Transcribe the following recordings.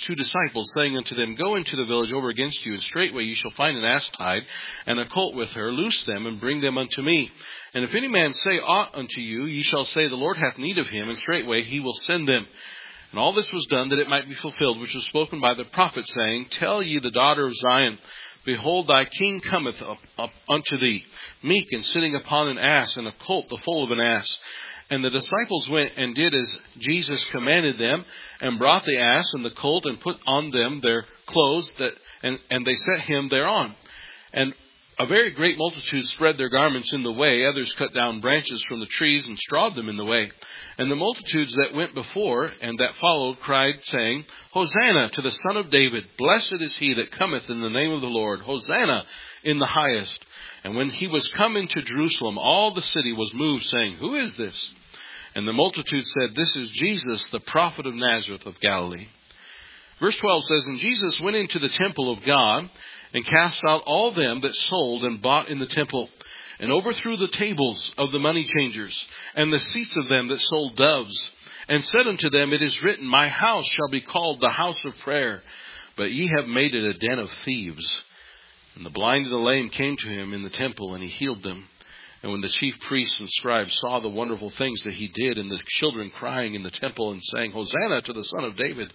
2 disciples, saying unto them, Go into the village over against you, and straightway ye shall find an ass tied, and a colt with her. Loose them, and bring them unto me. And if any man say aught unto you, ye shall say, The Lord hath need of him, and straightway he will send them. And all this was done, that it might be fulfilled, which was spoken by the prophet, saying, Tell ye the daughter of Zion, Behold, thy king cometh up unto thee, meek, and sitting upon an ass, and a colt, the foal of an ass. And the disciples went and did as Jesus commanded them, and brought the ass and the colt, and put on them their clothes, and they set him thereon. And a very great multitude spread their garments in the way. Others cut down branches from the trees and strawed them in the way. And the multitudes that went before and that followed cried, saying, Hosanna to the Son of David. Blessed is he that cometh in the name of the Lord. Hosanna in the highest. And when he was come into Jerusalem, all the city was moved, saying, Who is this? And the multitude said, This is Jesus, the prophet of Nazareth of Galilee. Verse 12 says, And Jesus went into the temple of God, and cast out all them that sold and bought in the temple, and overthrew the tables of the money changers, and the seats of them that sold doves, and said unto them, It is written, My house shall be called the house of prayer, but ye have made it a den of thieves. And the blind and the lame came to him in the temple, and he healed them. And when the chief priests and scribes saw the wonderful things that he did, and the children crying in the temple and saying, Hosanna to the Son of David,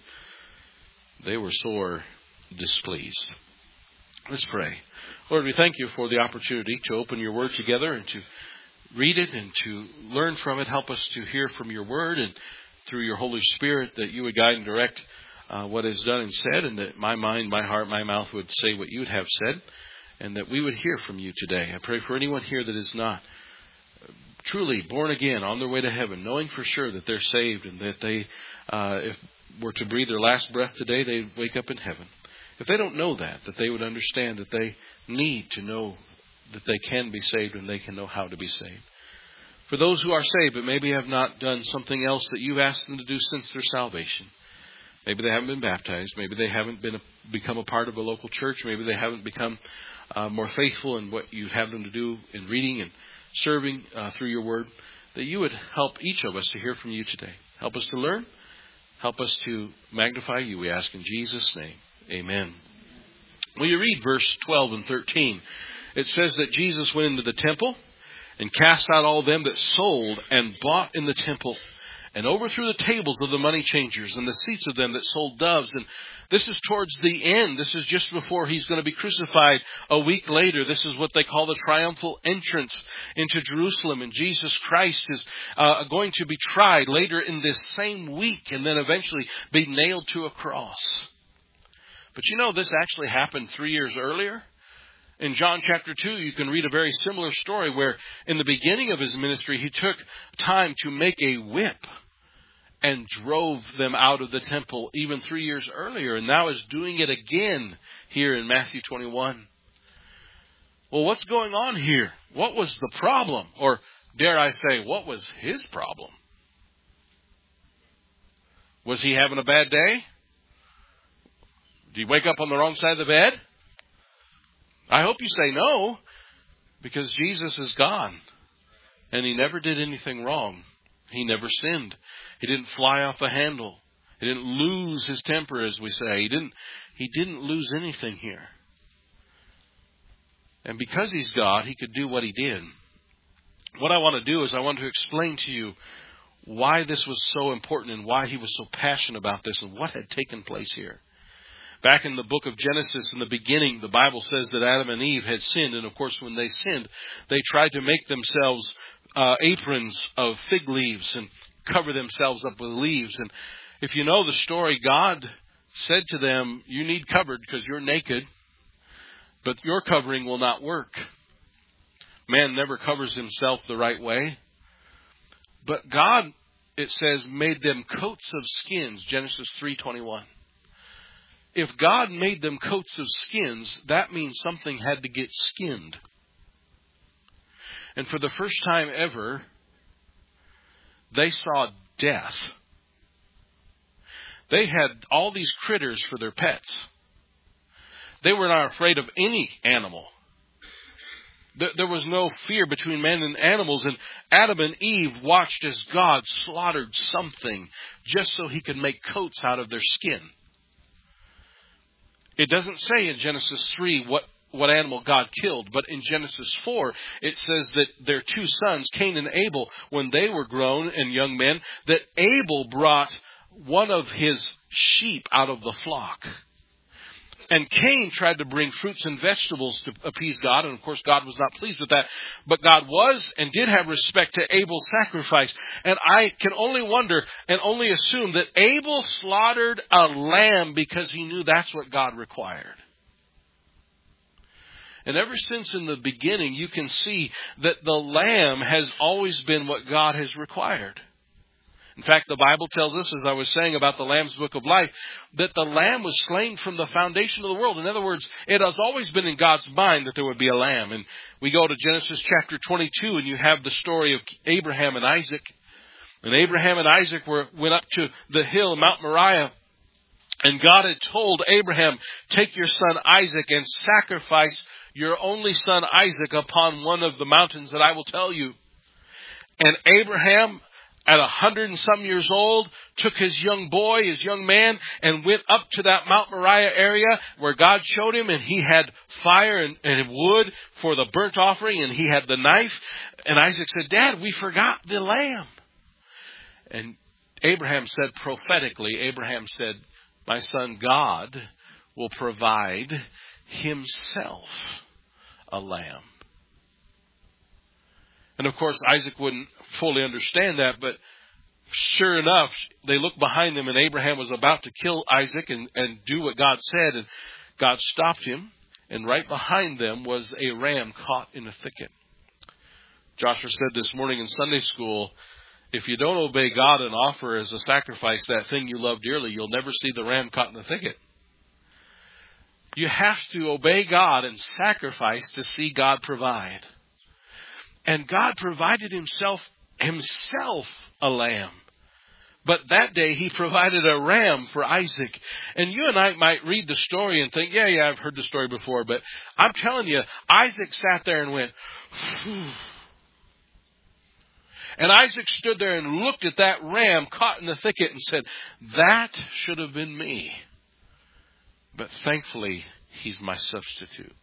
they were sore displeased. Let's pray. Lord, we thank you for the opportunity to open your word together and to read it and to learn from it. Help us to hear from your word, and through your Holy Spirit that you would guide and direct what is done and said, and that my mind, my heart, my mouth would say what you would have said, and that we would hear from you today. I pray for anyone here that is not truly born again, on their way to heaven, knowing for sure that they're saved, and that they, if were to breathe their last breath today, they'd wake up in heaven. If they don't know that they would understand that they need to know that they can be saved, and they can know how to be saved. For those who are saved but maybe have not done something else that you've asked them to do since their salvation. Maybe they haven't been baptized. Maybe they haven't become a part of a local church. Maybe they haven't become more faithful in what you have them to do in reading and serving through your word. That you would help each of us to hear from you today. Help us to learn. Help us to magnify you, we ask in Jesus' name. Amen. Well, you read verse 12 and 13. It says that Jesus went into the temple and cast out all them that sold and bought in the temple, and overthrew the tables of the money changers and the seats of them that sold doves. And this is towards the end. This is just before he's going to be crucified a week later. This is what they call the triumphal entrance into Jerusalem. And Jesus Christ is going to be tried later in this same week, and then eventually be nailed to a cross. But you know, this actually happened 3 years earlier. In John chapter 2, you can read a very similar story where in the beginning of his ministry, he took time to make a whip and drove them out of the temple even 3 years earlier, and now is doing it again here in Matthew 21. Well, what's going on here? What was the problem? Or dare I say, what was his problem? Was he having a bad day? Did he wake up on the wrong side of the bed? I hope you say no, because Jesus is God, and he never did anything wrong. He never sinned. He didn't fly off the handle. He didn't lose his temper, as we say. He didn't lose anything here. And because he's God, he could do what he did. What I want to do is I want to explain to you why this was so important, and why he was so passionate about this, and what had taken place here. Back in the book of Genesis, in the beginning, the Bible says that Adam and Eve had sinned. And of course, when they sinned, they tried to make themselves aprons of fig leaves and cover themselves up with leaves. And if you know the story, God said to them, you need covered because you're naked, but your covering will not work. Man never covers himself the right way. But God, it says, made them coats of skins, Genesis 3:21. If God made them coats of skins, that means something had to get skinned. And for the first time ever, they saw death. They had all these critters for their pets. They were not afraid of any animal. There was no fear between men and animals. And Adam and Eve watched as God slaughtered something just so he could make coats out of their skin. It doesn't say in Genesis 3 what animal God killed, but in Genesis 4, it says that their two sons, Cain and Abel, when they were grown and young men, that Abel brought one of his sheep out of the flock. And Cain tried to bring fruits and vegetables to appease God, and of course God was not pleased with that. But God was and did have respect to Abel's sacrifice. And I can only wonder and only assume that Abel slaughtered a lamb because he knew that's what God required. And ever since in the beginning, you can see that the lamb has always been what God has required. In fact, the Bible tells us, as I was saying about the Lamb's Book of Life, that the lamb was slain from the foundation of the world. In other words, it has always been in God's mind that there would be a lamb. And we go to Genesis chapter 22, and you have the story of Abraham and Isaac. And Abraham and Isaac went up to the hill, Mount Moriah. And God had told Abraham, take your son Isaac and sacrifice your only son Isaac upon one of the mountains that I will tell you. And Abraham, at 100 and some years old, took his young boy, his young man, and went up to that Mount Moriah area where God showed him, and he had fire and wood for the burnt offering, and he had the knife. And Isaac said, Dad, we forgot the lamb. And Abraham said prophetically, my son, God will provide himself a lamb. And of course, Isaac wouldn't fully understand that, but sure enough, they looked behind them, and Abraham was about to kill Isaac and do what God said, and God stopped him, and right behind them was a ram caught in a thicket. Joshua said this morning in Sunday school, if you don't obey God and offer as a sacrifice that thing you love dearly, you'll never see the ram caught in the thicket. You have to obey God and sacrifice to see God provide. And God provided himself a lamb. But that day he provided a ram for Isaac. And you and I might read the story and think, yeah, I've heard the story before. But I'm telling you, Isaac sat there and went, phew. And Isaac stood there and looked at that ram caught in the thicket and said, that should have been me. But thankfully, he's my substitute.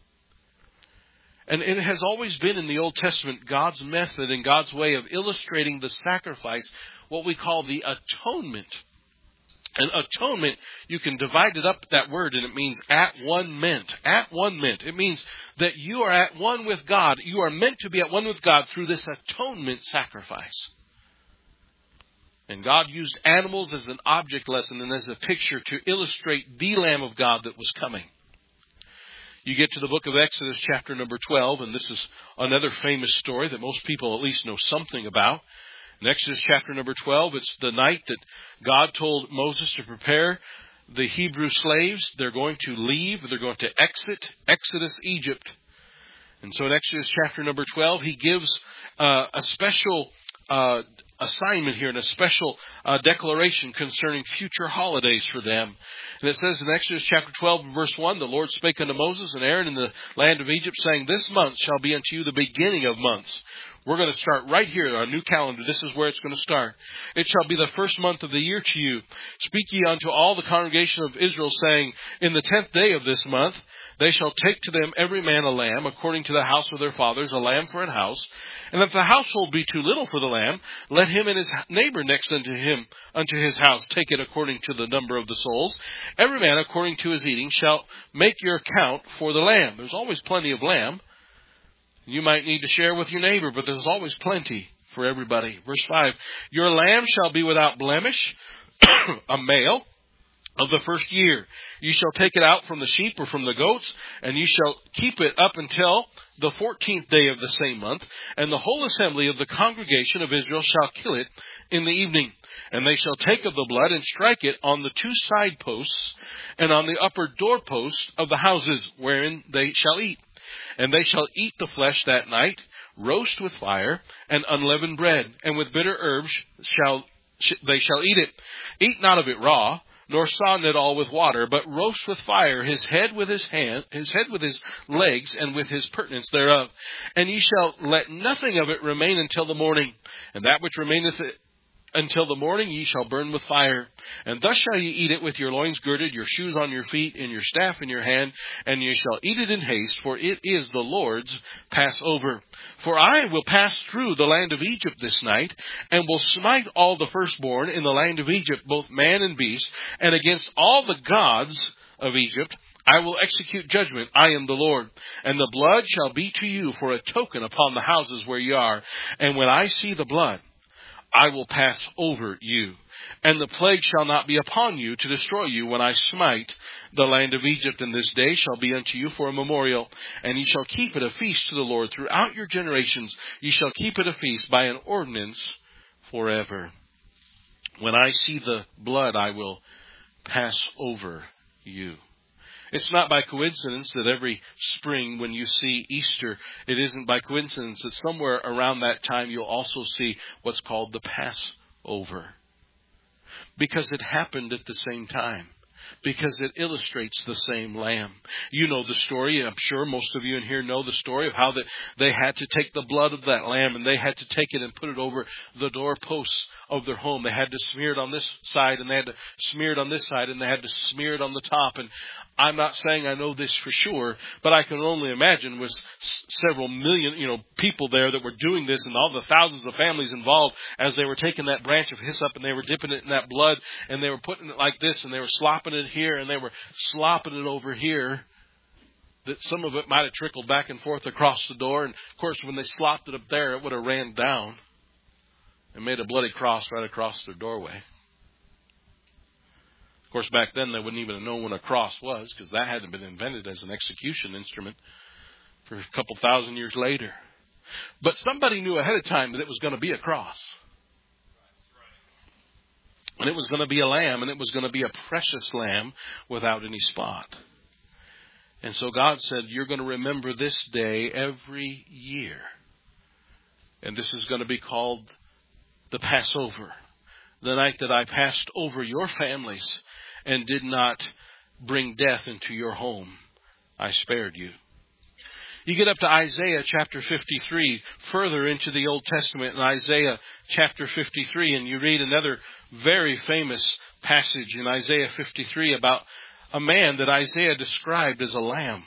And it has always been in the Old Testament God's method and God's way of illustrating the sacrifice, what we call the atonement. And atonement, you can divide it up, that word, and it means at one meant. At one meant. It means that you are at one with God. You are meant to be at one with God through this atonement sacrifice. And God used animals as an object lesson and as a picture to illustrate the Lamb of God that was coming. You get to the book of Exodus, chapter number 12, and this is another famous story that most people at least know something about. In Exodus chapter number 12, it's the night that God told Moses to prepare the Hebrew slaves. They're going to leave. They're going to Exodus Egypt. And so in Exodus chapter number 12, he gives a special assignment here and a special declaration concerning future holidays for them. And it says in Exodus chapter 12 verse 1, the Lord spake unto Moses and Aaron in the land of Egypt, saying, this month shall be unto you the beginning of months. We're going to start right here, our new calendar. This is where it's going to start. It shall be the first month of the year to you. Speak ye unto all the congregation of Israel, saying, in the 10th day of this month, they shall take to them every man a lamb, according to the house of their fathers, a lamb for an house. And if the household be too little for the lamb, let him and his neighbor next unto him, unto his house, take it according to the number of the souls. Every man according to his eating shall make your account for the lamb. There's always plenty of lamb. You might need to share with your neighbor, but there's always plenty for everybody. Verse 5, your lamb shall be without blemish, a male of the first year. You shall take it out from the sheep or from the goats, and you shall keep it up until the 14th day of the same month. And the whole assembly of the congregation of Israel shall kill it in the evening. And they shall take of the blood and strike it on the two side posts and on the upper doorposts of the houses wherein they shall eat. And they shall eat the flesh that night, roast with fire, and unleavened bread, and with bitter herbs they shall eat it. Eat not of it raw, nor sodden it all with water, but roast with fire his head with his legs, and with his purtenance thereof. And ye shall let nothing of it remain until the morning. And that which remaineth Until the morning ye shall burn with fire. And thus shall ye eat it with your loins girded, your shoes on your feet, and your staff in your hand. And ye shall eat it in haste, for it is the Lord's Passover. For I will pass through the land of Egypt this night, and will smite all the firstborn in the land of Egypt, both man and beast, and against all the gods of Egypt I will execute judgment. I am the Lord. And the blood shall be to you for a token upon the houses where ye are. And when I see the blood, I will pass over you, and the plague shall not be upon you to destroy you when I smite the land of Egypt. And this day shall be unto you for a memorial, and ye shall keep it a feast to the Lord throughout your generations. Ye shall keep it a feast by an ordinance forever. When I see the blood, I will pass over you. It's not by coincidence that every spring when you see Easter, it isn't by coincidence that somewhere around that time you'll also see what's called the Passover. Because it happened at the same time. Because it illustrates the same lamb. You know the story. I'm sure most of you in here know the story of how they had to take the blood of that lamb and they had to take it and put it over the doorposts of their home. They had to smear it on this side and they had to smear it on this side and they had to smear it on the top. And I'm not saying I know this for sure, but I can only imagine with several million, people there that were doing this and all the thousands of families involved as they were taking that branch of hyssop and they were dipping it in that blood and they were putting it like this and they were slopping it here and they were slopping it over here, that some of it might have trickled back and forth across the door. And of course, when they slopped it up there, it would have ran down and made a bloody cross right across their doorway. Of course, back then they wouldn't even have known what a cross was because that hadn't been invented as an execution instrument for a couple thousand years later. But somebody knew ahead of time that it was going to be a cross. And it was going to be a lamb, and it was going to be a precious lamb without any spot. And so God said, you're going to remember this day every year. And this is going to be called the Passover. The night that I passed over your families and did not bring death into your home, I spared you. You get up to Isaiah chapter 53, further into the Old Testament in Isaiah chapter 53, and you read another very famous passage in Isaiah 53 about a man that Isaiah described as a lamb.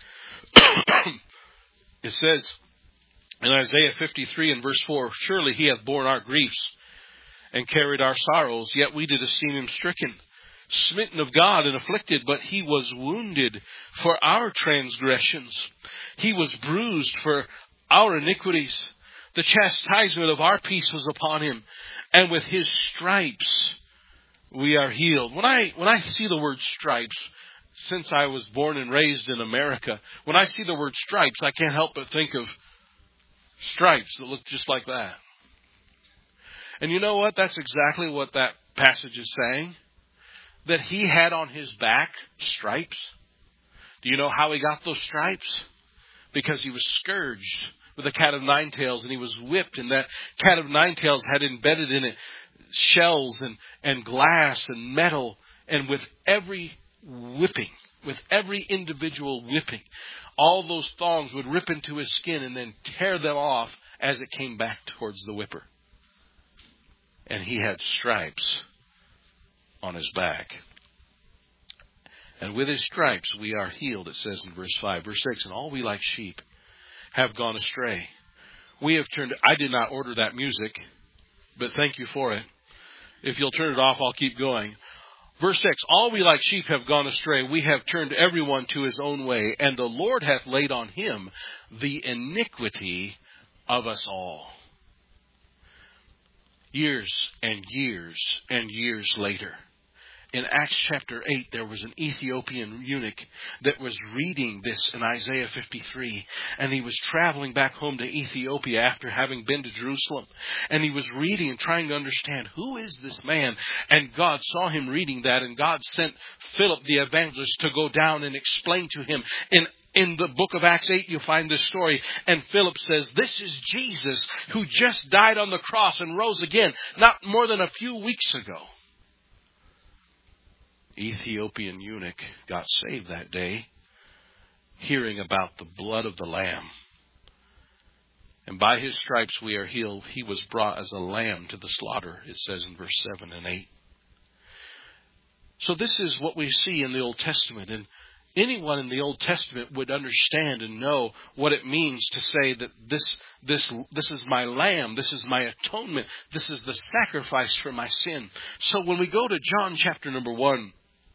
It says in Isaiah 53 and verse 4, surely he hath borne our griefs and carried our sorrows, yet we did esteem him stricken, smitten of God and afflicted, but he was wounded for our transgressions. He was bruised for our iniquities. The chastisement of our peace was upon him, and with his stripes we are healed. When I see the word stripes, since I was born and raised in America, when I see the word stripes, I can't help but think of stripes that look just like that. And you know what? That's exactly what that passage is saying. That he had on his back stripes. Do you know how he got those stripes? Because he was scourged with a cat of nine tails and he was whipped, and that cat of nine tails had embedded in it shells and glass and metal, and with every whipping, with every individual whipping, all those thongs would rip into his skin and then tear them off as it came back towards the whipper. And he had stripes on his back. And with his stripes we are healed, it says in verse 5. Verse 6, and all we like sheep have gone astray. We have turned... I did not order that music, but thank you for it. If you'll turn it off, I'll keep going. Verse 6, all we like sheep have gone astray. We have turned everyone to his own way, and the Lord hath laid on him the iniquity of us all. Years and years and years later, in Acts chapter 8, there was an Ethiopian eunuch that was reading this in Isaiah 53. And he was traveling back home to Ethiopia after having been to Jerusalem. And he was reading and trying to understand, who is this man? And God saw him reading that. And God sent Philip the evangelist to go down and explain to him. In the book of Acts 8, you find this story. And Philip says, this is Jesus who just died on the cross and rose again not more than a few weeks ago. Ethiopian eunuch got saved that day, hearing about the blood of the Lamb And by his stripes we are healed. He was brought as a lamb to the slaughter, it says in verse 7 and 8. So this is what we see in the Old Testament. And anyone in the Old Testament would understand and know what it means to say that this is my lamb, this is my atonement, this is the sacrifice for my sin. So when we go to John chapter number 1,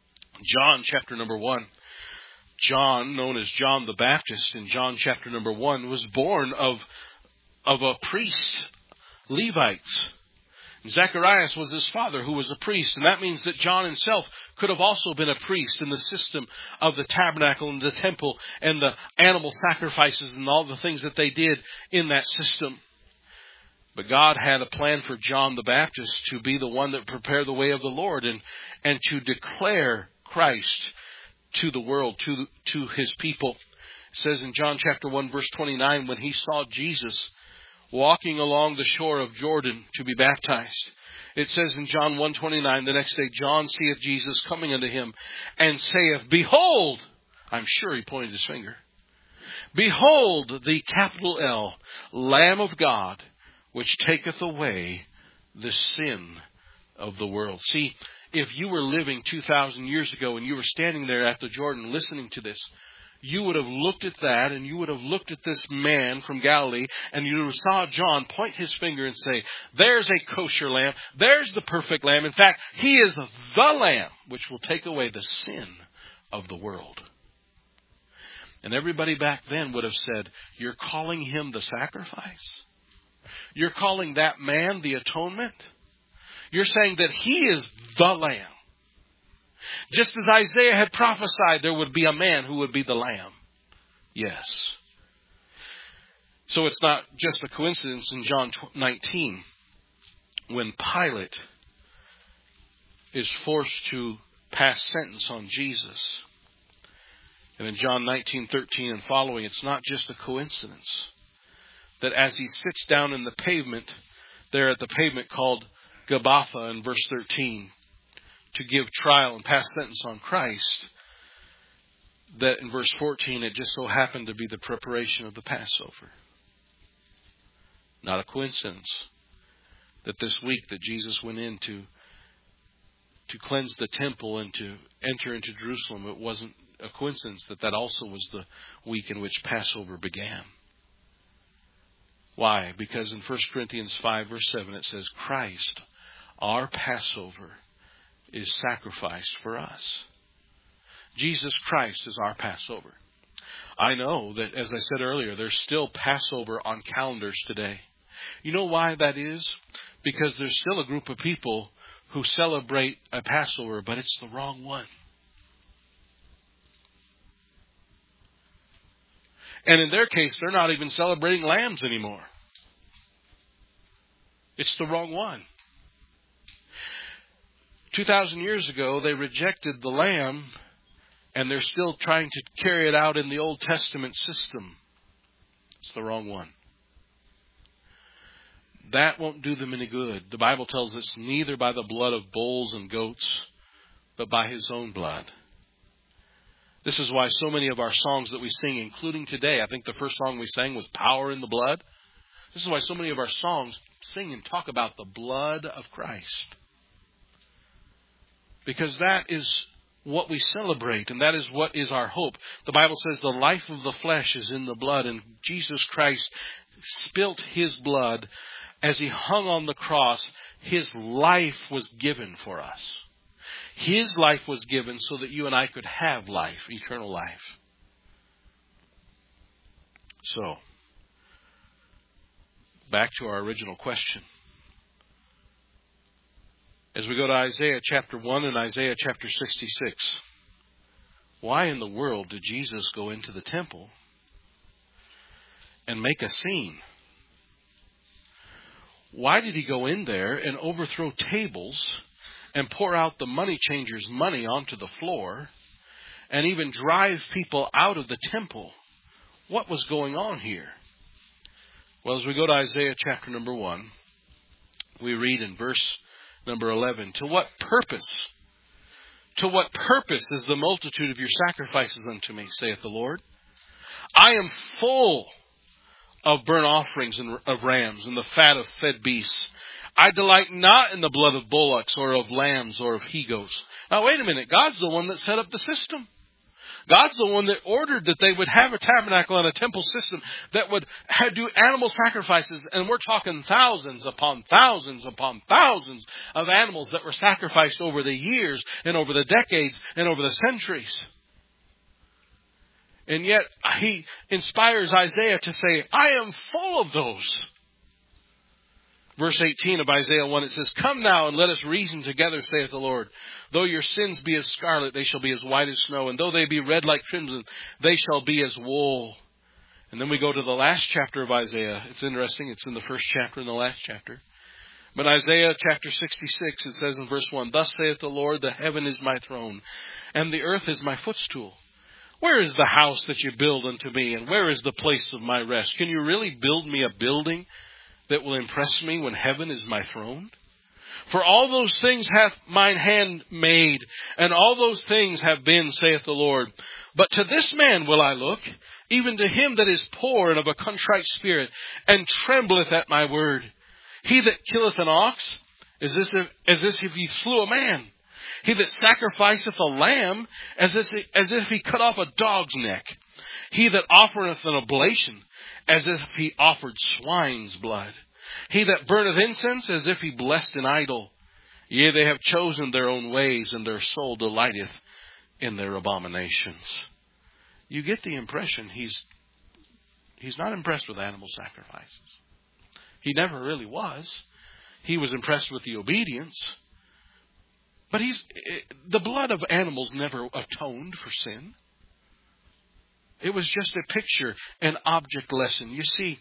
John, known as John the Baptist in John chapter number 1, was born of a priest, Levites. Zacharias was his father, who was a priest. And that means that John himself could have also been a priest in the system of the tabernacle and the temple and the animal sacrifices and all the things that they did in that system. But God had a plan for John the Baptist to be the one that prepared the way of the Lord and to declare Christ to the world, to his people. It says in John chapter 1 verse 29, when he saw Jesus walking along the shore of Jordan to be baptized. It says in John 1:29, the next day, John seeth Jesus coming unto him, and saith, Behold, I'm sure he pointed his finger, Behold the capital L, Lamb of God, which taketh away the sin of the world. See, if you were living 2,000 years ago and you were standing there at the Jordan listening to this, you would have looked at that and you would have looked at this man from Galilee and you saw John point his finger and say, there's a kosher lamb. There's the perfect lamb. In fact, he is the lamb which will take away the sin of the world. And everybody back then would have said, you're calling him the sacrifice? You're calling that man the atonement? You're saying that he is the lamb. Just as Isaiah had prophesied, there would be a man who would be the lamb. Yes. So it's not just a coincidence in John 19 when Pilate is forced to pass sentence on Jesus. And in John 19:13 and following, it's not just a coincidence that as he sits down in the pavement, there at the pavement called Gabbatha in verse 13, to give trial and pass sentence on Christ, that in verse 14 it just so happened to be the preparation of the Passover. Not a coincidence that this week that Jesus went in to cleanse the temple and to enter into Jerusalem, it wasn't a coincidence that also was the week in which Passover began. Why? Because in 1 Corinthians 5 verse 7 it says, Christ, our Passover, is sacrificed for us. Jesus Christ is our Passover. I know that, as I said earlier, there's still Passover on calendars today. You know why that is? Because there's still a group of people who celebrate a Passover, but it's the wrong one. And in their case, they're not even celebrating lambs anymore. It's the wrong one. 2,000 years ago, they rejected the lamb, and they're still trying to carry it out in the Old Testament system. It's the wrong one. That won't do them any good. The Bible tells us neither by the blood of bulls and goats, but by his own blood. This is why so many of our songs that we sing, including today, I think the first song we sang was Power in the Blood. This is why so many of our songs sing and talk about the blood of Christ. Because that is what we celebrate, and that is what is our hope. The Bible says the life of the flesh is in the blood, and Jesus Christ spilt his blood as he hung on the cross. His life was given for us. His life was given so that you and I could have life, eternal life. So, back to our original question. As we go to Isaiah chapter 1 and Isaiah chapter 66, why in the world did Jesus go into the temple and make a scene? Why did he go in there and overthrow tables and pour out the money changers' money onto the floor and even drive people out of the temple? What was going on here? Well, as we go to Isaiah chapter number 1, we read in verse number 11, To what purpose is the multitude of your sacrifices unto me, saith the Lord? I am full of burnt offerings and of rams, and the fat of fed beasts. I delight not in the blood of bullocks or of lambs or of he-goats. Now wait a minute. God's the one that set up the system. God's the one that ordered that they would have a tabernacle and a temple system that would do animal sacrifices. And we're talking thousands upon thousands upon thousands of animals that were sacrificed over the years and over the decades and over the centuries. And yet he inspires Isaiah to say, I am full of those. Verse 18 of Isaiah 1, it says, Come now and let us reason together, saith the Lord. Though your sins be as scarlet, they shall be as white as snow. And though they be red like crimson, they shall be as wool. And then we go to the last chapter of Isaiah. It's interesting. It's in the first chapter and the last chapter. But Isaiah chapter 66, it says in verse 1, Thus saith the Lord, the heaven is my throne, and the earth is my footstool. Where is the house that you build unto me, and where is the place of my rest? Can you really build me a building that will impress me when heaven is my throne? For all those things hath mine hand made, and all those things have been, saith the Lord. But to this man will I look, even to him that is poor and of a contrite spirit, and trembleth at my word. He that killeth an ox, as if he slew a man. He that sacrificeth a lamb, as if he cut off a dog's neck. He that offereth an oblation, as if he offered swine's blood. He that burneth incense, as if he blessed an idol. Yea, they have chosen their own ways, and their soul delighteth in their abominations. You get the impression he's not impressed with animal sacrifices. He never really was. He was impressed with the obedience. But the blood of animals never atoned for sin. It was just a picture, an object lesson. You see,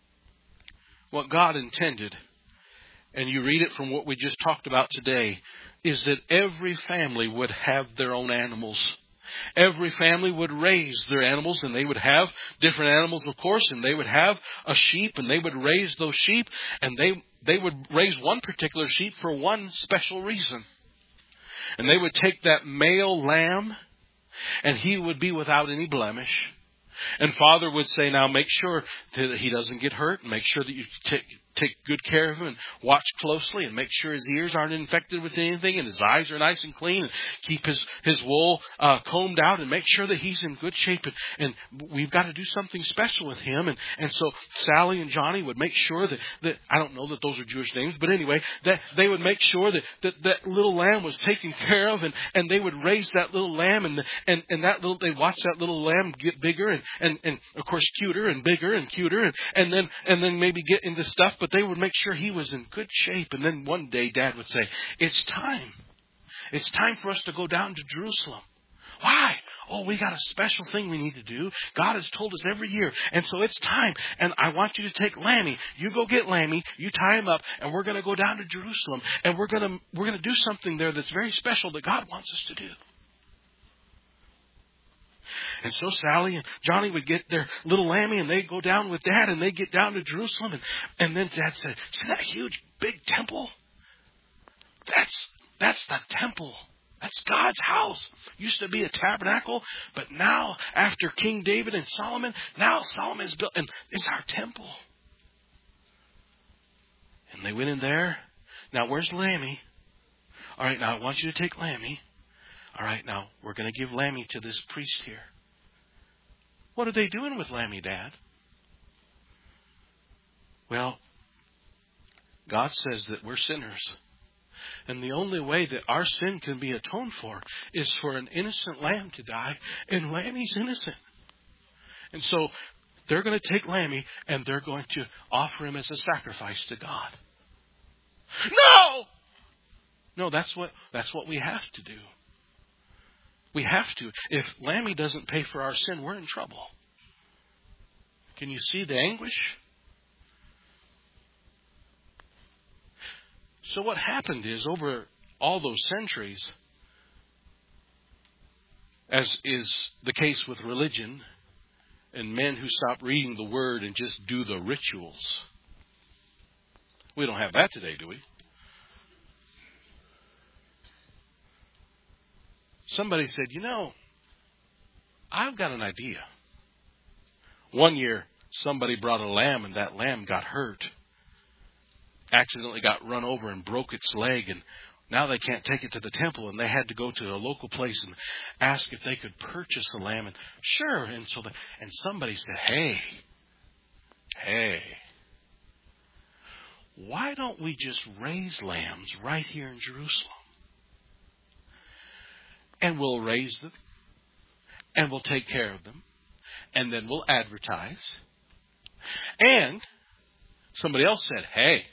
what God intended, and you read it from what we just talked about today, is that every family would have their own animals. Every family would raise their animals, and they would have different animals, of course, and they would have a sheep, and they would raise those sheep, and they would raise one particular sheep for one special reason. And they would take that male lamb, and he would be without any blemish. And Father would say, now make sure that he doesn't get hurt, and make sure that you take good care of him and watch closely and make sure his ears aren't infected with anything and his eyes are nice and clean, and keep his wool combed out and make sure that he's in good shape. And we've got to do something special with him. And so Sally and Johnny would make sure that I don't know that those are Jewish names, but anyway, that they would make sure that little lamb was taken care of, and they would raise that little lamb, and they'd watch that little lamb get bigger and of course cuter and bigger and cuter, and then maybe get into stuff. But they would make sure he was in good shape. And then one day Dad would say, it's time. It's time for us to go down to Jerusalem. Why? Oh, we got a special thing we need to do. God has told us every year. And so it's time. And I want you to take Lammy. You go get Lammy. You tie him up. And we're going to go down to Jerusalem. And we're going to do something there that's very special that God wants us to do. And so Sally and Johnny would get their little Lammy, and they'd go down with Dad, and they'd get down to Jerusalem. And then Dad said, see that huge big temple? That's the temple. That's God's house. Used to be a tabernacle, but now after King David and Solomon, now Solomon's built, and it's our temple. And they went in there. Now where's Lammy? All right, now I want you to take Lammy. All right, now we're going to give Lammy to this priest here. What are they doing with Lammy, Dad? Well, God says that we're sinners. And the only way that our sin can be atoned for is for an innocent lamb to die. And Lammy's innocent. And so they're going to take Lammy and they're going to offer him as a sacrifice to God. No, that's what we have to do. We have to. If Lammy doesn't pay for our sin, we're in trouble. Can you see the anguish? So what happened is, over all those centuries, as is the case with religion and men who stop reading the Word and just do the rituals. We don't have that today, do we? Somebody said, I've got an idea. One year, somebody brought a lamb and that lamb got hurt. Accidentally got run over and broke its leg, and now they can't take it to the temple, and they had to go to a local place and ask if they could purchase the lamb. And sure, and somebody said, hey, why don't we just raise lambs right here in Jerusalem? And we'll raise them, and we'll take care of them, and then we'll advertise. And somebody else said, hey,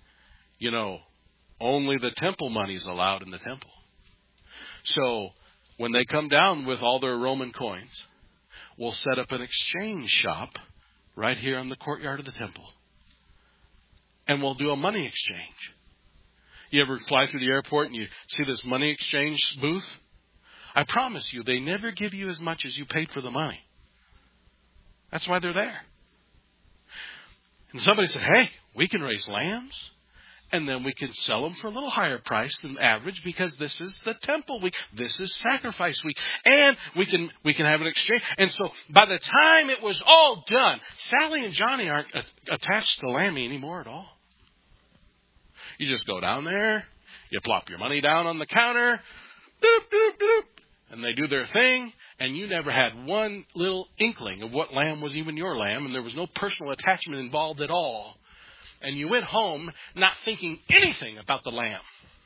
only the temple money is allowed in the temple. So when they come down with all their Roman coins, we'll set up an exchange shop right here in the courtyard of the temple. And we'll do a money exchange. You ever fly through the airport and you see this money exchange booth? I promise you, they never give you as much as you paid for the money. That's why they're there. And somebody said, hey, we can raise lambs. And then we can sell them for a little higher price than average because this is the temple week. This is sacrifice week. And we can have an exchange. And so by the time it was all done, Sally and Johnny aren't attached to Lammy anymore at all. You just go down there. You plop your money down on the counter. Doop, doop, doop. And they do their thing. And you never had one little inkling of what lamb was even your lamb. And there was no personal attachment involved at all. And you went home not thinking anything about the lamb.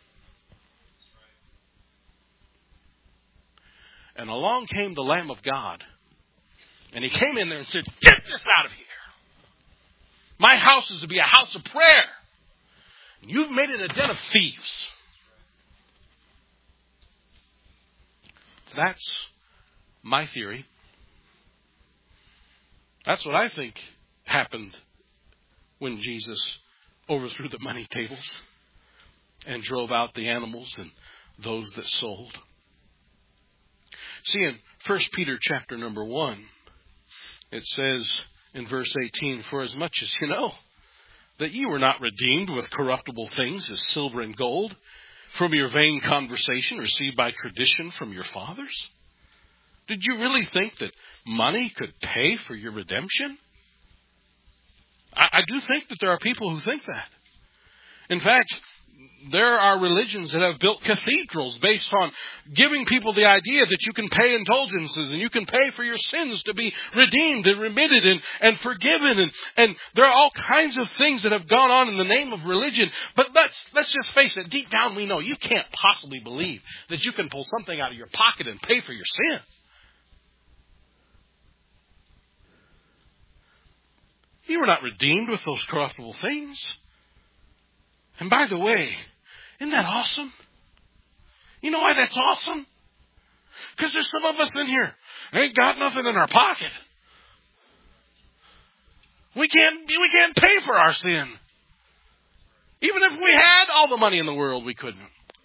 And along came the Lamb of God. And he came in there and said, get this out of here. My house is to be a house of prayer. And you've made it a den of thieves. That's my theory. That's what I think happened when Jesus overthrew the money tables and drove out the animals and those that sold. See, in 1 Peter chapter number 1, it says in verse 18, for as much as you know that you were not redeemed with corruptible things as silver and gold from your vain conversation received by tradition from your fathers. Did you really think that money could pay for your redemption? I do think that there are people who think that. In fact, there are religions that have built cathedrals based on giving people the idea that you can pay indulgences and you can pay for your sins to be redeemed and remitted and forgiven. And there are all kinds of things that have gone on in the name of religion. But let's just face it. Deep down we know you can't possibly believe that you can pull something out of your pocket and pay for your sin. You were not redeemed with those corruptible things. And by the way, isn't that awesome? You know why that's awesome? Because there's some of us in here ain't got nothing in our pocket. We can't pay for our sin. Even if we had all the money in the world, we couldn't.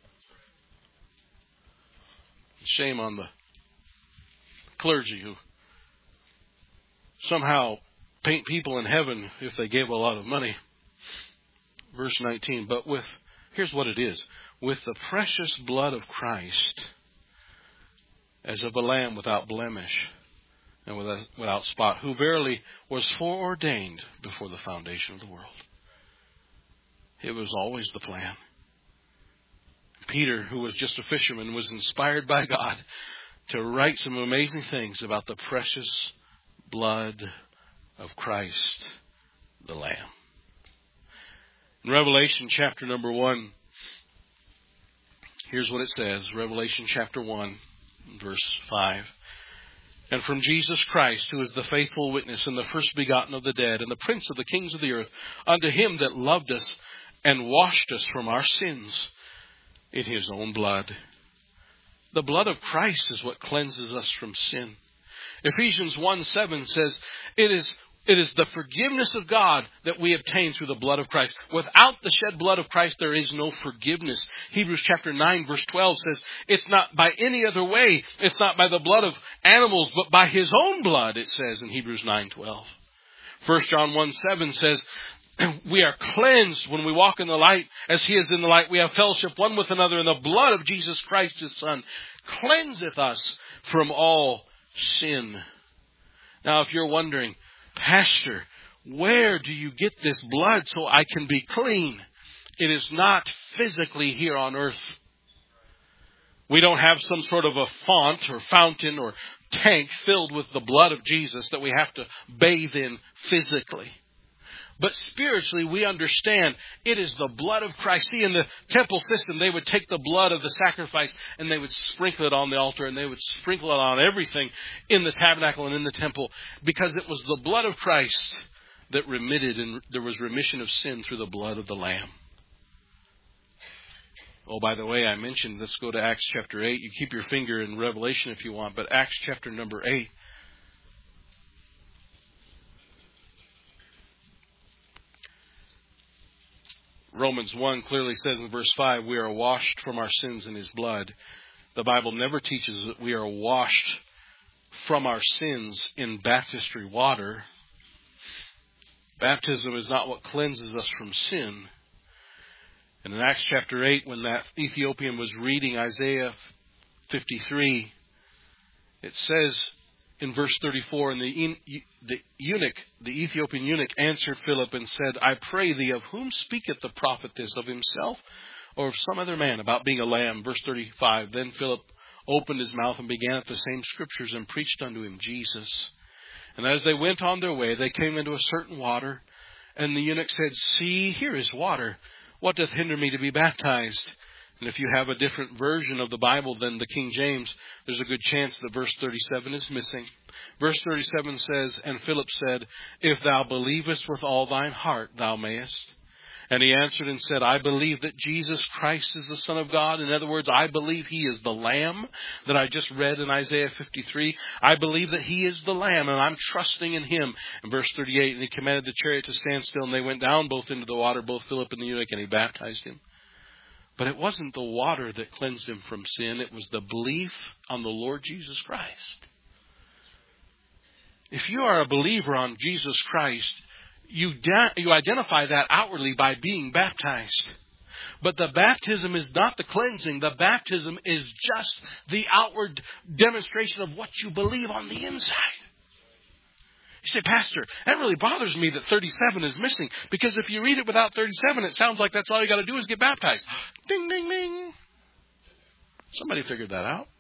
Shame on the clergy who somehow paint people in heaven if they gave a lot of money. Verse 19, but here's what it is. With the precious blood of Christ, as of a lamb without blemish and without spot, who verily was foreordained before the foundation of the world. It was always the plan. Peter, who was just a fisherman, was inspired by God to write some amazing things about the precious blood of Christ, the Lamb. In Revelation chapter number 1, here's what it says. Revelation chapter 1, verse 5. And from Jesus Christ, who is the faithful witness and the first begotten of the dead and the prince of the kings of the earth, unto him that loved us and washed us from our sins in his own blood. The blood of Christ is what cleanses us from sin. Ephesians 1:7 says, It is the forgiveness of God that we obtain through the blood of Christ. Without the shed blood of Christ, there is no forgiveness. Hebrews chapter 9, verse 12 says, it's not by any other way. It's not by the blood of animals, but by his own blood, it says in Hebrews 9:12. 1 John 1:7 says, we are cleansed when we walk in the light as he is in the light. We have fellowship one with another, and the blood of Jesus Christ, his Son, cleanseth us from all sin. Now, if you're wondering, Pastor, where do you get this blood so I can be clean? It is not physically here on earth. We don't have some sort of a font or fountain or tank filled with the blood of Jesus that we have to bathe in physically. But spiritually, we understand it is the blood of Christ. See, in the temple system, they would take the blood of the sacrifice and they would sprinkle it on the altar and they would sprinkle it on everything in the tabernacle and in the temple, because it was the blood of Christ that remitted, and there was remission of sin through the blood of the Lamb. Oh, by the way, I mentioned, let's go to Acts chapter 8. You keep your finger in Revelation if you want, but Acts chapter number 8. Romans 1 clearly says in verse 5, we are washed from our sins in His blood. The Bible never teaches that we are washed from our sins in baptistry water. Baptism is not what cleanses us from sin. And in Acts chapter 8, when that Ethiopian was reading Isaiah 53, it says in verse 34, and the Ethiopian eunuch answered Philip and said, I pray thee, of whom speaketh the prophet this, of himself or of some other man, about being a lamb? Verse 35, then Philip opened his mouth and began at the same scriptures and preached unto him Jesus. And as they went on their way, they came into a certain water, and the eunuch said, see, here is water. What doth hinder me to be baptized? And if you have a different version of the Bible than the King James, there's a good chance that verse 37 is missing. Verse 37 says, and Philip said, if thou believest with all thine heart, thou mayest. And he answered and said, I believe that Jesus Christ is the Son of God. In other words, I believe He is the Lamb that I just read in Isaiah 53. I believe that He is the Lamb, and I'm trusting in Him. In verse 38, and he commanded the chariot to stand still, and they went down both into the water, both Philip and the eunuch, and he baptized him. But it wasn't the water that cleansed him from sin. It was the belief on the Lord Jesus Christ. If you are a believer on Jesus Christ, you identify that outwardly by being baptized. But the baptism is not the cleansing. The baptism is just the outward demonstration of what you believe on the inside. You say, Pastor, that really bothers me that 37 is missing. Because if you read it without 37, it sounds like that's all you got to do is get baptized. Ding, ding, ding. Somebody figured that out.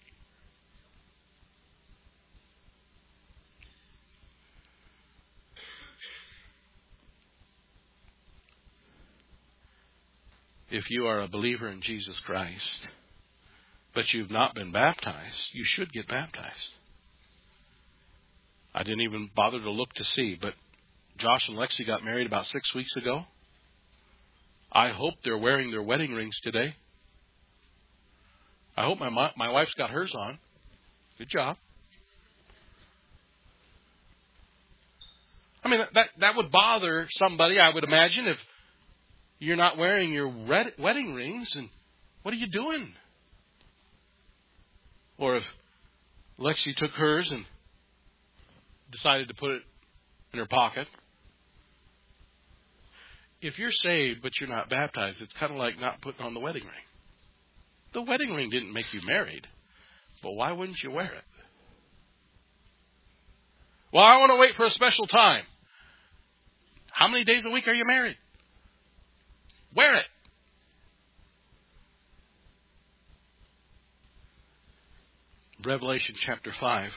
If you are a believer in Jesus Christ, but you've not been baptized, you should get baptized. I didn't even bother to look to see, but Josh and Lexi got married about 6 weeks ago. I hope they're wearing their wedding rings today. I hope my wife's got hers on. Good job. I mean, that would bother somebody, I would imagine, if you're not wearing your wedding rings, and what are you doing? Or if Lexi took hers and decided to put it in her pocket. If you're saved but you're not baptized, it's kind of like not putting on the wedding ring. The wedding ring didn't make you married, but why wouldn't you wear it? Well, I want to wait for a special time. How many days a week are you married? Wear it. Revelation chapter 5.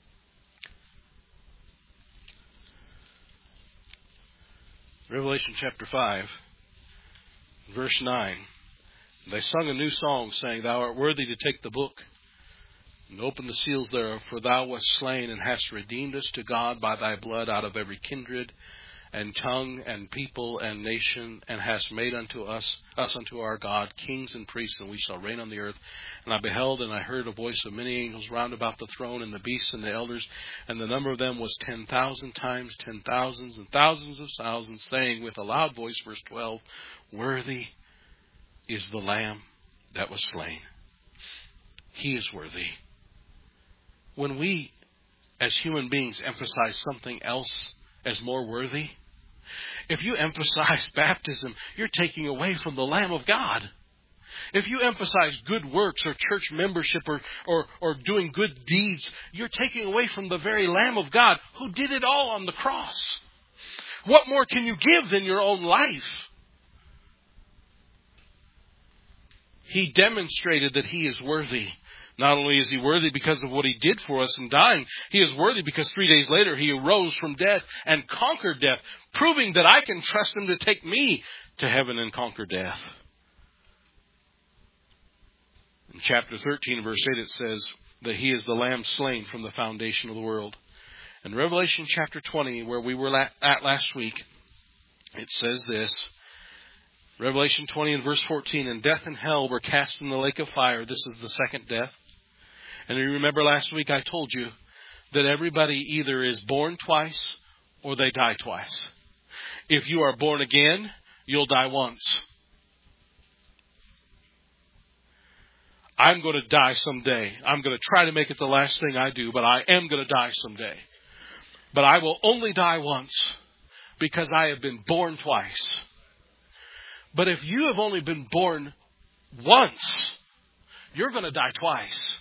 Revelation chapter 5, verse 9. They sung a new song, saying, Thou art worthy to take the book and open the seals thereof, for thou wast slain and hast redeemed us to God by thy blood out of every kindred and tongue and people and nation, and hast made unto us unto our God kings and priests, and we shall reign on the earth. And I beheld, and I heard a voice of many angels round about the throne, and the beasts and the elders, and the number of them was 10,000 times 10,000s and thousands of thousands, saying with a loud voice, verse 12, Worthy is the Lamb that was slain. He is worthy. When we, as human beings, emphasize something else as more worthy, if you emphasize baptism, you're taking away from the Lamb of God. If you emphasize good works or church membership or doing good deeds, you're taking away from the very Lamb of God who did it all on the cross. What more can you give than your own life? He demonstrated that He is worthy. Not only is He worthy because of what He did for us in dying, He is worthy because 3 days later He arose from death and conquered death, proving that I can trust Him to take me to heaven and conquer death. In chapter 13, verse 8, it says that He is the Lamb slain from the foundation of the world. In Revelation chapter 20, where we were at last week, it says this. Revelation 20 and verse 14, and death and hell were cast in the lake of fire. This is the second death. And you remember last week I told you that everybody either is born twice or they die twice. If you are born again, you'll die once. I'm going to die someday. I'm going to try to make it the last thing I do, but I am going to die someday. But I will only die once because I have been born twice. But if you have only been born once, you're going to die twice.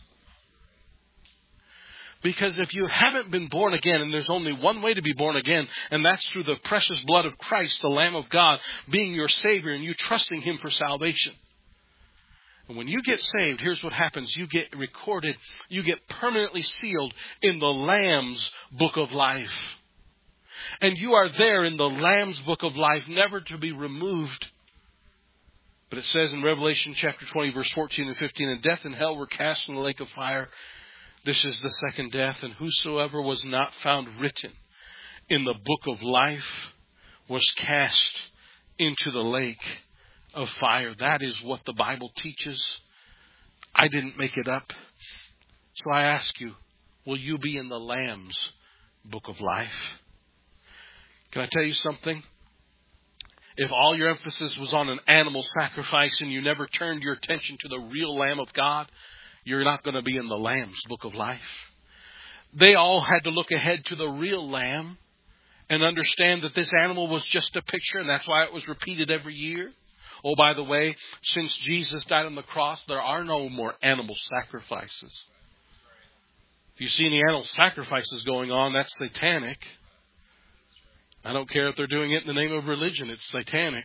Because if you haven't been born again, and there's only one way to be born again, and that's through the precious blood of Christ, the Lamb of God, being your Savior, and you trusting Him for salvation. And when you get saved, here's what happens. You get recorded, you get permanently sealed in the Lamb's book of life. And you are there in the Lamb's book of life, never to be removed. But it says in Revelation chapter 20, verse 14 and 15, and death and hell were cast in the lake of fire. This is the second death. And whosoever was not found written in the book of life was cast into the lake of fire. That is what the Bible teaches. I didn't make it up. So I ask you, will you be in the Lamb's book of life? Can I tell you something? If all your emphasis was on an animal sacrifice and you never turned your attention to the real Lamb of God, you're not going to be in the Lamb's book of life. They all had to look ahead to the real Lamb and understand that this animal was just a picture, and that's why it was repeated every year. Oh, by the way, since Jesus died on the cross, there are no more animal sacrifices. If you see any animal sacrifices going on, that's satanic. I don't care if they're doing it in the name of religion. It's satanic.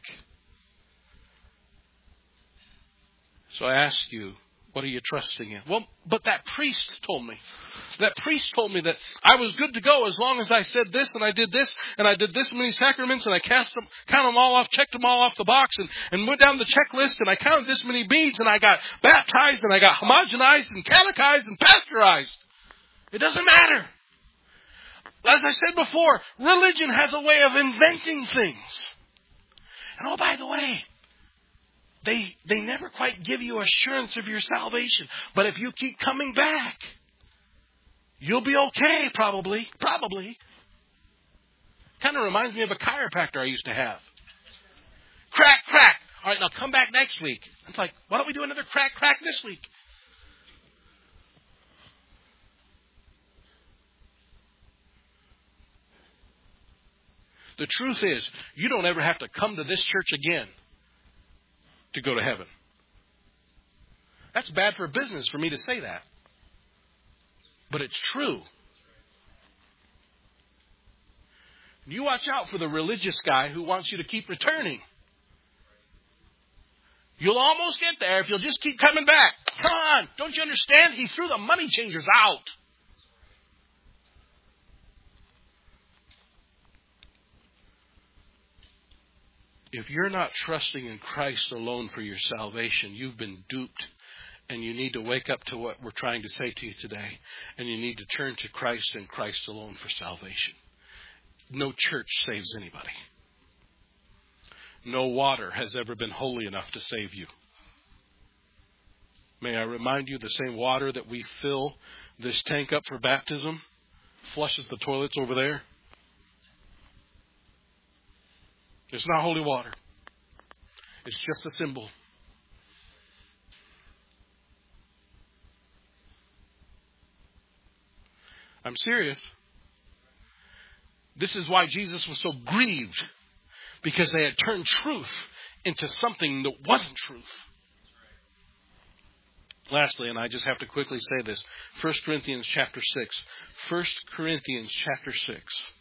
So I ask you, what are you trusting in? Well, but that priest told me. That priest told me that I was good to go as long as I said this and I did this many sacraments and I counted them all off, checked them all off the box and went down the checklist and I counted this many beads and I got baptized and I got homogenized and catechized and pasteurized. It doesn't matter. As I said before, religion has a way of inventing things. And oh, by the way, they never quite give you assurance of your salvation. But if you keep coming back, you'll be okay, probably. Kind of reminds me of a chiropractor I used to have. Crack, crack. All right, now come back next week. It's like, why don't we do another crack, crack this week? The truth is, you don't ever have to come to this church again to go to heaven. That's bad for business for me to say that. But it's true. You watch out for the religious guy who wants you to keep returning. You'll almost get there if you'll just keep coming back. Come on, don't you understand? He threw the money changers out. If you're not trusting in Christ alone for your salvation, you've been duped. And you need to wake up to what we're trying to say to you today. And you need to turn to Christ and Christ alone for salvation. No church saves anybody. No water has ever been holy enough to save you. May I remind you, the same water that we fill this tank up for baptism flushes the toilets over there. It's not holy water. It's just a symbol. I'm serious. This is why Jesus was so grieved. Because they had turned truth into something that wasn't truth. Lastly, and I just have to quickly say this, 1 Corinthians chapter 6. 1 Corinthians chapter 6.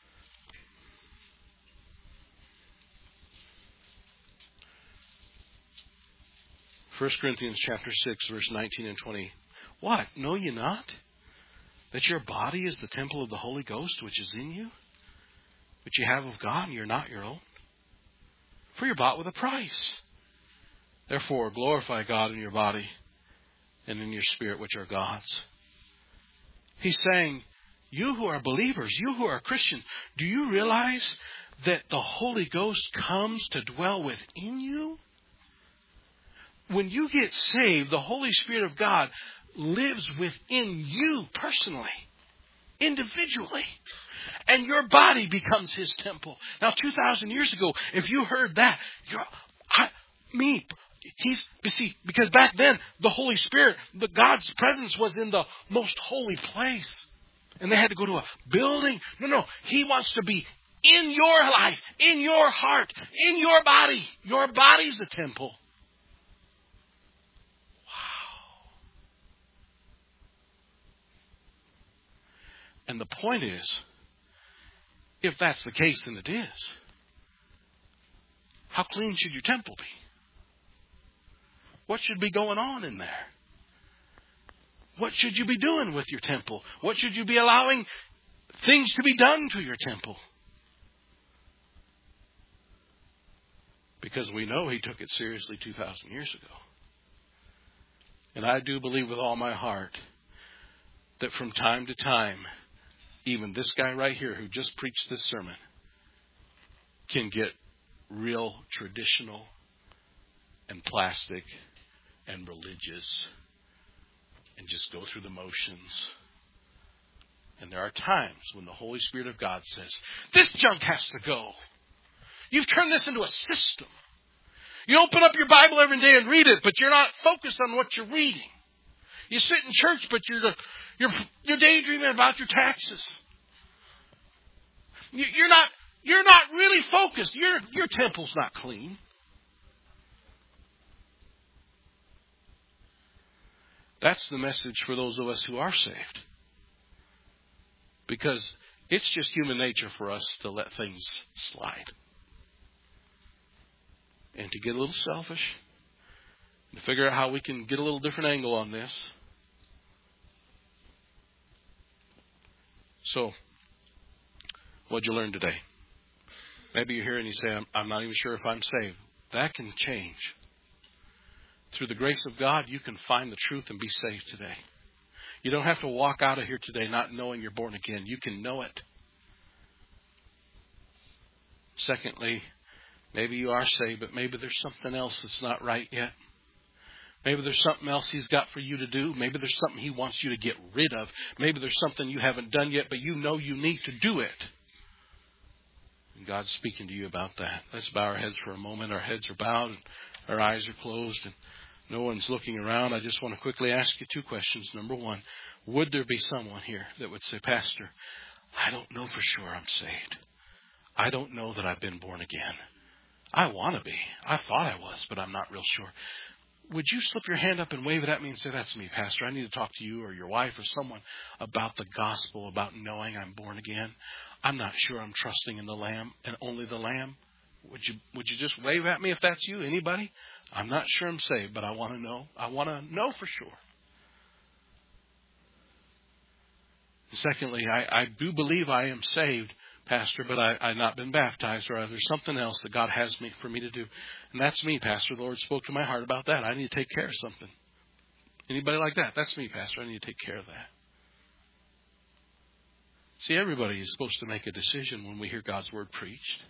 First Corinthians chapter 6, verse 19 and 20. What? Know ye not that your body is the temple of the Holy Ghost which is in you, which you have of God, and you're not your own? For you're bought with a price. Therefore, glorify God in your body and in your spirit, which are God's. He's saying, you who are believers, you who are Christians, do you realize that the Holy Ghost comes to dwell within you? When you get saved, the Holy Spirit of God lives within you personally, individually. And your body becomes His temple. Now, 2,000 years ago, if you heard that, because back then, the Holy Spirit, God's presence was in the most holy place. And they had to go to a building. No. He wants to be in your life, in your heart, in your body. Your body's a temple. And the point is, if that's the case, and it is, how clean should your temple be? What should be going on in there? What should you be doing with your temple? What should you be allowing things to be done to your temple? Because we know He took it seriously 2,000 years ago. And I do believe with all my heart that from time to time, even this guy right here who just preached this sermon can get real traditional and plastic and religious and just go through the motions. And there are times when the Holy Spirit of God says, this junk has to go. You've turned this into a system. You open up your Bible every day and read it, but you're not focused on what you're reading. You sit in church, but you're daydreaming about your taxes. You're not really focused. Your temple's not clean. That's the message for those of us who are saved. Because it's just human nature for us to let things slide. And to get a little selfish. And to figure out how we can get a little different angle on this. So, what'd you learn today? Maybe you're here and you say, I'm not even sure if I'm saved. That can change. Through the grace of God, you can find the truth and be saved today. You don't have to walk out of here today not knowing you're born again. You can know it. Secondly, maybe you are saved, but maybe there's something else that's not right yet. Maybe there's something else He's got for you to do. Maybe there's something He wants you to get rid of. Maybe there's something you haven't done yet, but you know you need to do it. And God's speaking to you about that. Let's bow our heads for a moment. Our heads are bowed and our eyes are closed and no one's looking around. I just want to quickly ask you two questions. Number one, would there be someone here that would say, Pastor, I don't know for sure I'm saved. I don't know that I've been born again. I want to be. I thought I was, but I'm not real sure. Would you slip your hand up and wave it at me and say, that's me, Pastor. I need to talk to you or your wife or someone about the gospel, about knowing I'm born again. I'm not sure I'm trusting in the Lamb and only the Lamb. Would you just wave at me if that's you? Anybody? I'm not sure I'm saved, but I want to know. I want to know for sure. Secondly, I do believe I am saved, Pastor, but I've not been baptized, or there's something else that God has for me to do. And that's me, Pastor. The Lord spoke to my heart about that. I need to take care of something. Anybody like that? That's me, Pastor. I need to take care of that. See, everybody is supposed to make a decision when we hear God's word preached.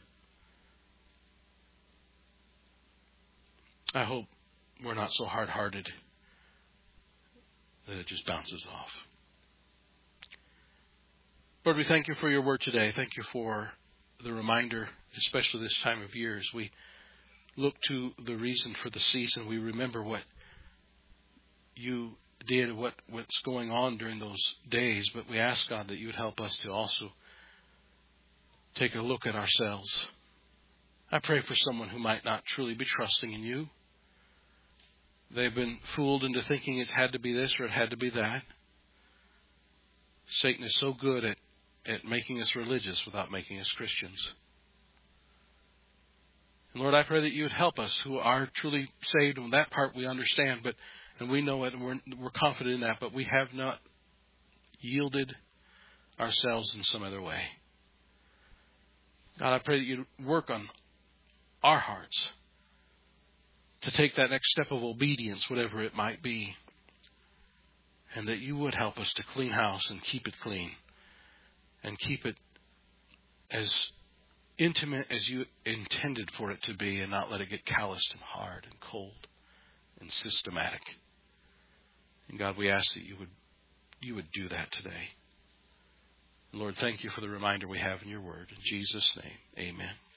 I hope we're not so hard-hearted that it just bounces off. Lord, we thank you for your word today. Thank you for the reminder, especially this time of year, as we look to the reason for the season. We remember what you did, what's going on during those days. But we ask, God, that you would help us to also take a look at ourselves. I pray for someone who might not truly be trusting in you. They've been fooled into thinking it had to be this or it had to be that. Satan is so good at making us religious without making us Christians. And Lord, I pray that you would help us who are truly saved. And that part we understand, and we know it, and we're confident in that, but we have not yielded ourselves in some other way. God, I pray that you'd work on our hearts to take that next step of obedience, whatever it might be. And that you would help us to clean house and keep it clean. And keep it as intimate as you intended for it to be, and not let it get calloused and hard and cold and systematic. And God, we ask that you would do that today. And Lord, thank you for the reminder we have in your word. In Jesus' name, amen.